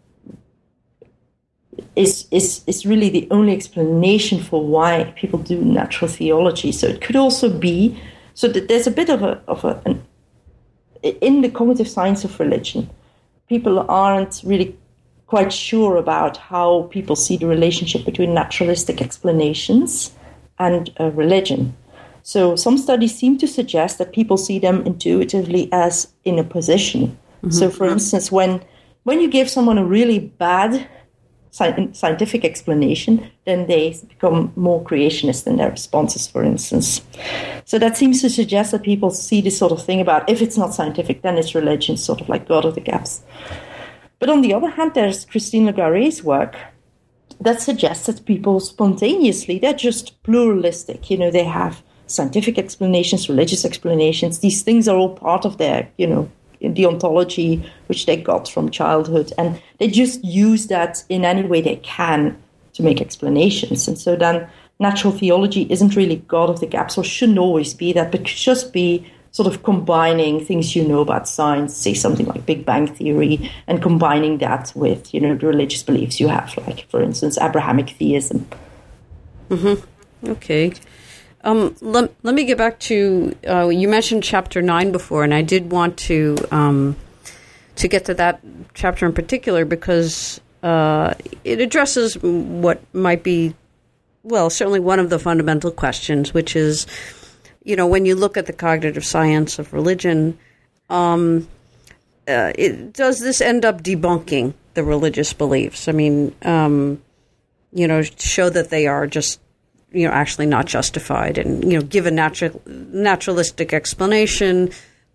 is is is really the only explanation for why people do natural theology. So it could also be so that there's a bit of a of a an, in the cognitive science of religion, people aren't really quite sure about how people see the relationship between naturalistic explanations and uh, religion. So some studies seem to suggest that people see them intuitively as in a position. Mm-hmm. So, for instance, when when you give someone a really bad scientific explanation, then they become more creationist in their responses, for instance. So that seems to suggest that people see this sort of thing about if it's not scientific, then it's religion, sort of like God of the gaps. But on the other hand, there's Christine Legaret's work that suggests that people spontaneously, they're just pluralistic. You know, they have scientific explanations, religious explanations. These things are all part of their, you know, the ontology which they got from childhood, and they just use that in any way they can to make explanations. And so then natural theology isn't really God of the gaps, or shouldn't always be that, but could just be sort of combining things you know about science, say something like Big Bang Theory, and combining that with, you know, the religious beliefs you have, like, for instance, Abrahamic theism. Mm-hmm. Okay. Um, let, let me get back to, uh, you mentioned chapter nine before, and I did want to um, to get to that chapter in particular because uh, it addresses what might be, well, certainly one of the fundamental questions, which is, you know, when you look at the cognitive science of religion, um, uh, it, does this end up debunking the religious beliefs? I mean, um, you know, show that they are just, you know, actually not justified, and, you know, give a natural, naturalistic explanation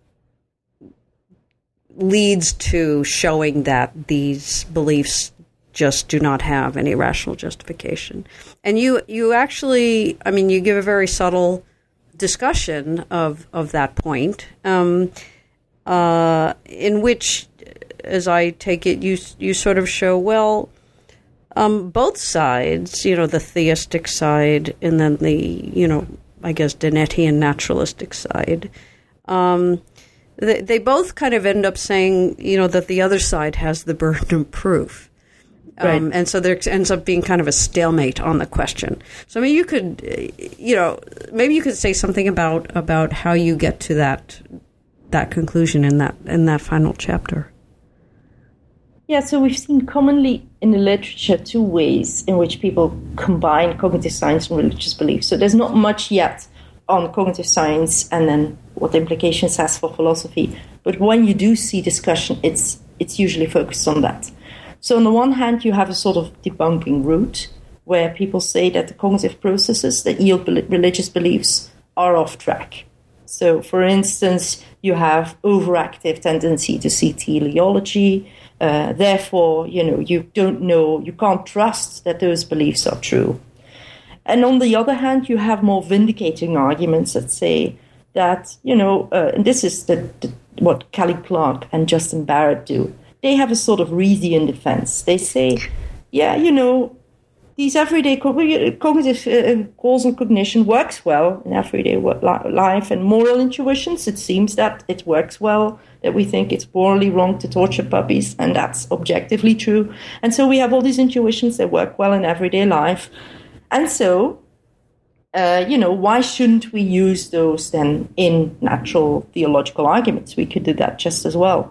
leads to showing that these beliefs just do not have any rational justification. And you, you actually, I mean, you give a very subtle discussion of, of that point, um, uh, in which, as I take it, you you sort of show, well, um, both sides, you know, the theistic side and then the, you know, I guess Dennettian naturalistic side, um, they, they both kind of end up saying, you know, that the other side has the burden of proof. Right. Um, and so there ends up being kind of a stalemate on the question. So, I mean, you could, you know, maybe you could say something about about how you get to that that conclusion in that in that final chapter. Yeah, so we've seen commonly in the literature two ways in which people combine cognitive science and religious beliefs. So there's not much yet on cognitive science and then what the implications has for philosophy. But when you do see discussion, it's it's usually focused on that. So on the one hand, you have a sort of debunking route where people say that the cognitive processes that yield religious beliefs are off track. So, for instance, you have overactive tendency to see teleology. Uh, therefore, you know, you don't know, you can't trust that those beliefs are true. And on the other hand, you have more vindicating arguments that say that, you know, uh, and this is the, the, what Kelly Clark and Justin Barrett do. They have a sort of Reesian defense. They say, yeah, you know, these everyday cognitive uh, causal cognition works well in everyday life, and moral intuitions, it seems that it works well, that we think it's morally wrong to torture puppies, and that's objectively true. And so we have all these intuitions that work well in everyday life. And so, uh, you know, why shouldn't we use those then in natural theological arguments? We could do that just as well.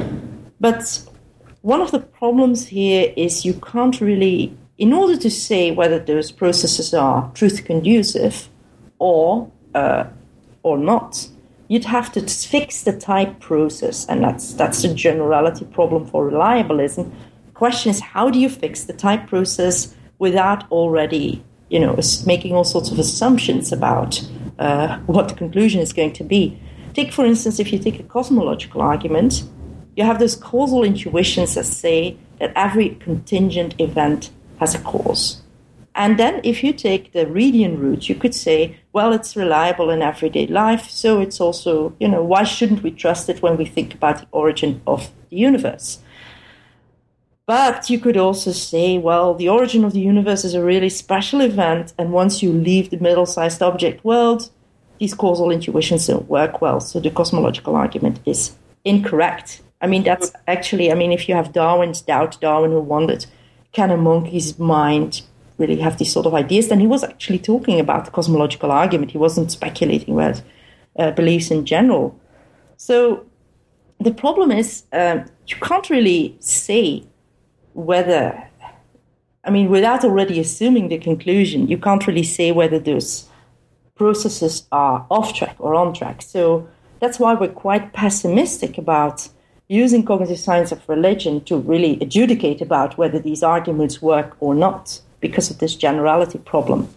But one of the problems here is you can't really, in order to say whether those processes are truth-conducive or uh, or not, you'd have to fix the type process, and that's that's the generality problem for reliabilism. The question is, how do you fix the type process without already, you know, making all sorts of assumptions about uh, what the conclusion is going to be? Take, for instance, if you take a cosmological argument, you have those causal intuitions that say that every contingent event has a cause. And then if you take the Reedian route, you could say, well, it's reliable in everyday life, so it's also, you know, why shouldn't we trust it when we think about the origin of the universe? But you could also say, well, the origin of the universe is a really special event, and once you leave the middle-sized object world, these causal intuitions don't work well, so the cosmological argument is incorrect. I mean, that's actually, I mean, if you have Darwin's doubt, Darwin who wondered, can a monkey's mind really have these sort of ideas? Then he was actually talking about the cosmological argument. He wasn't speculating about uh, beliefs in general. So the problem is um, you can't really say whether, I mean, without already assuming the conclusion, you can't really say whether those processes are off track or on track. So that's why we're quite pessimistic about using cognitive science of religion to really adjudicate about whether these arguments work or not, because of this generality problem.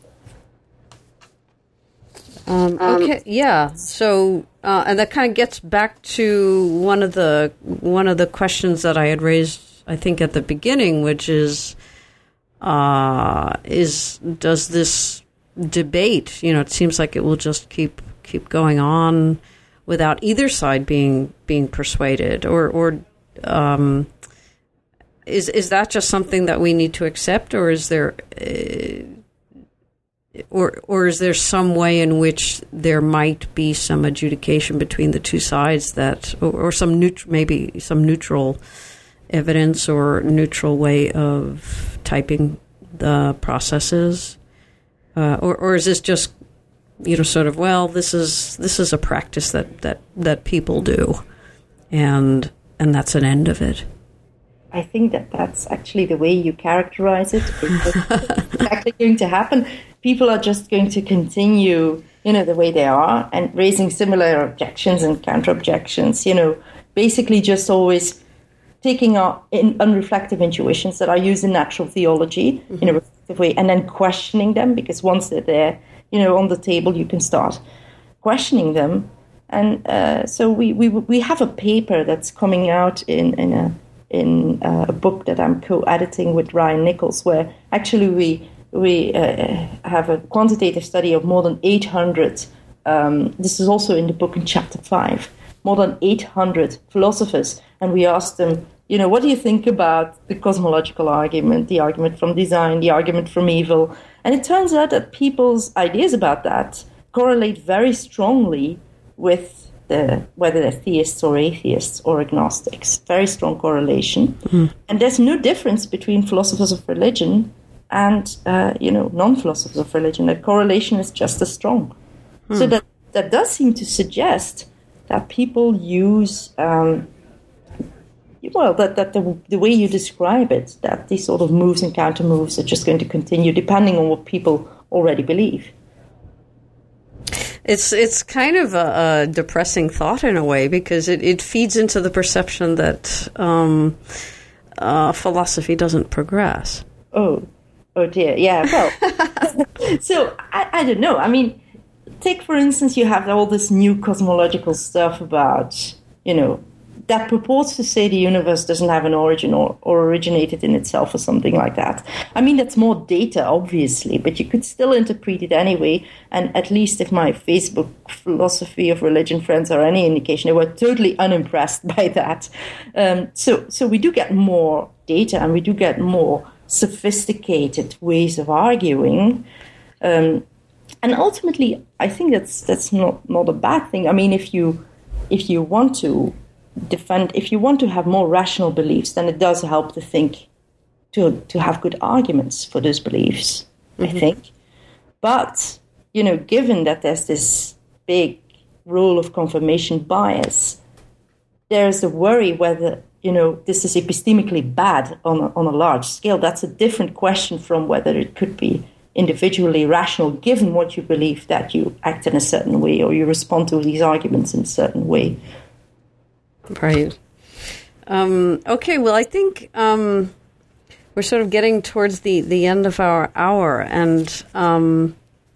Um, okay, yeah. So, uh, and that kind of gets back to one of the one of the questions that I had raised, I think, at the beginning, which is, uh, is does this debate? You know, it seems like it will just keep keep going on without either side being being persuaded, or or um, is is that just something that we need to accept, or is there uh, or or is there some way in which there might be some adjudication between the two sides that, or, or some neut- maybe some neutral evidence or neutral way of typing the processes, uh, or or is this just, you know, sort of, well, this is this is a practice that, that, that people do, and and that's an end of it? I think that that's actually the way you characterize it. It's exactly going to happen. People are just going to continue, you know, the way they are and raising similar objections and counter-objections, you know, basically just always taking our in, unreflective intuitions that are used in natural theology mm-hmm. in a reflective way and then questioning them, because once they're there, you know, on the table, you can start questioning them. And uh, so we, we we have a paper that's coming out in, in a in uh, a book that I'm co-editing with Ryan Nichols, where actually we we uh, have a quantitative study of more than eight hundred. Um, this is also in the book in chapter five. More than eight hundred philosophers, and we asked them, you know, what do you think about the cosmological argument, the argument from design, the argument from evil? And it turns out that people's ideas about that correlate very strongly with the, whether they're theists or atheists or agnostics. Very strong correlation. Mm-hmm. And there's no difference between philosophers of religion and, uh, you know, non-philosophers of religion. That correlation is just as strong. Mm. So that, that does seem to suggest that people use, um, well, that, that the, the way you describe it, that these sort of moves and counter moves are just going to continue depending on what people already believe. It's it's kind of a, a depressing thought in a way, because it, it feeds into the perception that um, uh, philosophy doesn't progress. Oh, oh dear, yeah, well, so I, I don't know. I mean, take, for instance, you have all this new cosmological stuff about, you know, that purports to say the universe doesn't have an origin or, or originated in itself or something like that. I mean, that's more data, obviously, but you could still interpret it anyway. And at least if my Facebook philosophy of religion friends are any indication, they were totally unimpressed by that. Um, so, so we do get more data and we do get more sophisticated ways of arguing. Um, and ultimately, I think that's that's not, not a bad thing. I mean, if you if you want to defend, if you want to have more rational beliefs, then it does help to think, to to have good arguments for those beliefs, mm-hmm. I think. But, you know, given that there's this big rule of confirmation bias, there's the worry whether, you know, this is epistemically bad on a, on a large scale. That's a different question from whether it could be individually rational, given what you believe, that you act in a certain way or you respond to these arguments in a certain way. Right. Um, okay, well, I think um, we're sort of getting towards the, the end of our hour, and um,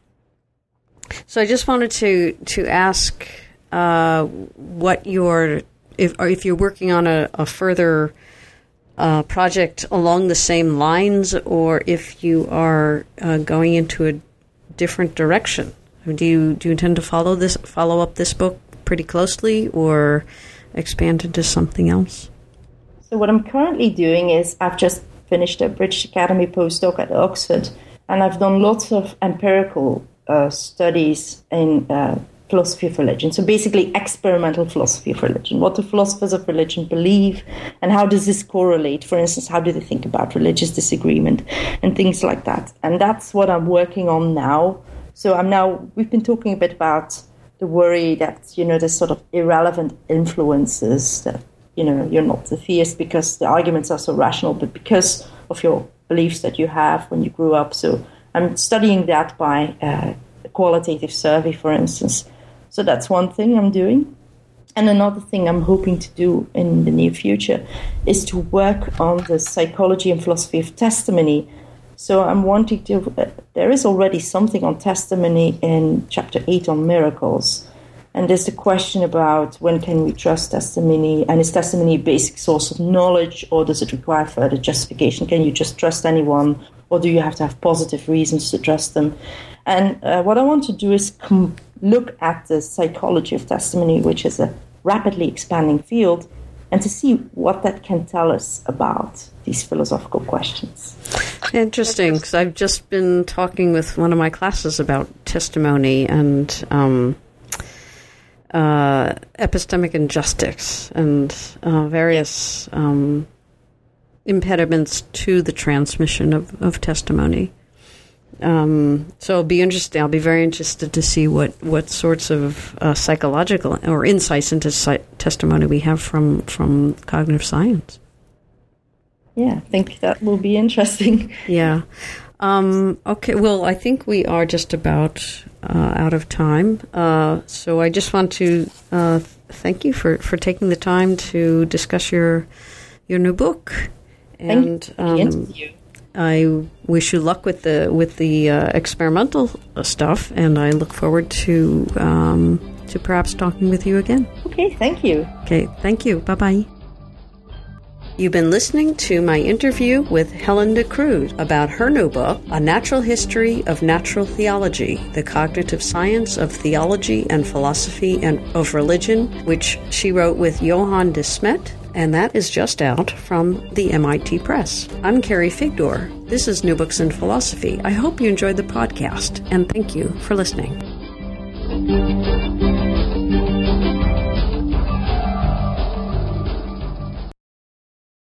so I just wanted to to ask uh, what your, if or if you're working on a, a further uh, project along the same lines, or if you are uh, going into a different direction. Do you do you intend to follow this follow up this book pretty closely, or expand into something else? So what I'm currently doing is I've just finished a British Academy postdoc at Oxford, and I've done lots of empirical uh, studies in uh, philosophy of religion. So basically experimental philosophy of religion. What do philosophers of religion believe, and how does this correlate? For instance, how do they think about religious disagreement and things like that? And that's what I'm working on now. So I'm now, we've been talking a bit about the worry that, you know, there's sort of irrelevant influences, that, you know, you're not a theist because the arguments are so rational, but because of your beliefs that you have when you grew up. So I'm studying that by uh, a qualitative survey, for instance. So that's one thing I'm doing. And another thing I'm hoping to do in the near future is to work on the psychology and philosophy of testimony. So I'm wanting to, uh, there is already something on testimony in chapter eight on miracles. And there's the question about when can we trust testimony, and is testimony a basic source of knowledge, or does it require further justification? Can you just trust anyone, or do you have to have positive reasons to trust them? And uh, what I want to do is com- look at the psychology of testimony, which is a rapidly expanding field, and to see what that can tell us about these philosophical questions. Interesting, because I've just been talking with one of my classes about testimony and um, uh, epistemic injustice and uh, various um, impediments to the transmission of, of testimony. Um, so it'll be interesting. I'll be very interested to see what, what sorts of uh, psychological or insights into si- testimony we have from, from cognitive science. Yeah, I think that will be interesting. Yeah. Um, okay, well, I think we are just about uh, out of time. Uh, so I just want to uh, thank you for, for taking the time to discuss your your new book. And thank you for the interview. Um, I wish you luck with the with the uh, experimental stuff, and I look forward to um, to perhaps talking with you again. Okay, thank you. Okay, thank you. Bye-bye. You've been listening to my interview with Helen de Cruz about her new book, A Natural History of Natural Theology, The Cognitive Science of Theology and Philosophy and of Religion, which she wrote with Johan de Smet, and that is just out from the M I T Press. I'm Carrie Figdor. This is New Books in Philosophy. I hope you enjoyed the podcast, and thank you for listening.